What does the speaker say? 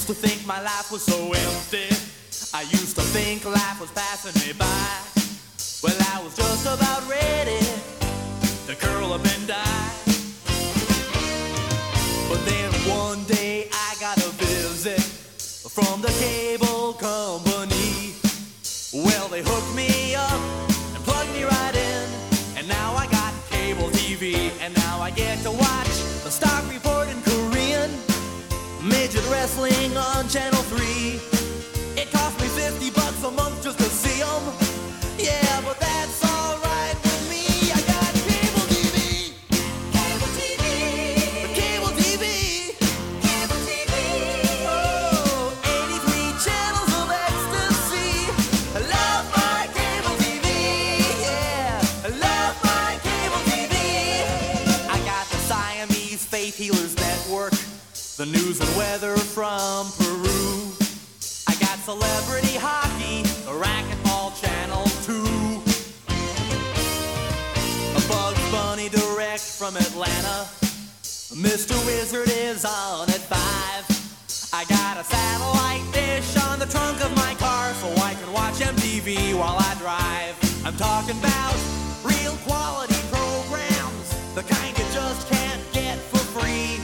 used to think my life was so empty. I used to think life was passing me by. Well, I was just about ready to curl up and die. But then one day I got a visit from the cable company. Well, they hooked me up and plugged me right in, and now I got cable TV, and now I get to watch the stock report in Korean, midget wrestling on Channel 3. It cost me $50 a month just to see them. Yeah, but that's alright with me. I got cable TV. Cable TV. Cable TV. Cable TV. Oh, 83 channels of ecstasy. I love my cable TV. Yeah, I love my cable TV. I got the Siamese Faith Healers Network, the news and weather from Peru. I got celebrity hockey, the racquetball channel 2. A Bugs Bunny direct from Atlanta. Mr. Wizard is on at 5. I got a satellite dish on the trunk of my car so I can watch MTV while I drive. I'm talking about real quality programs, the kind you just can't get for free.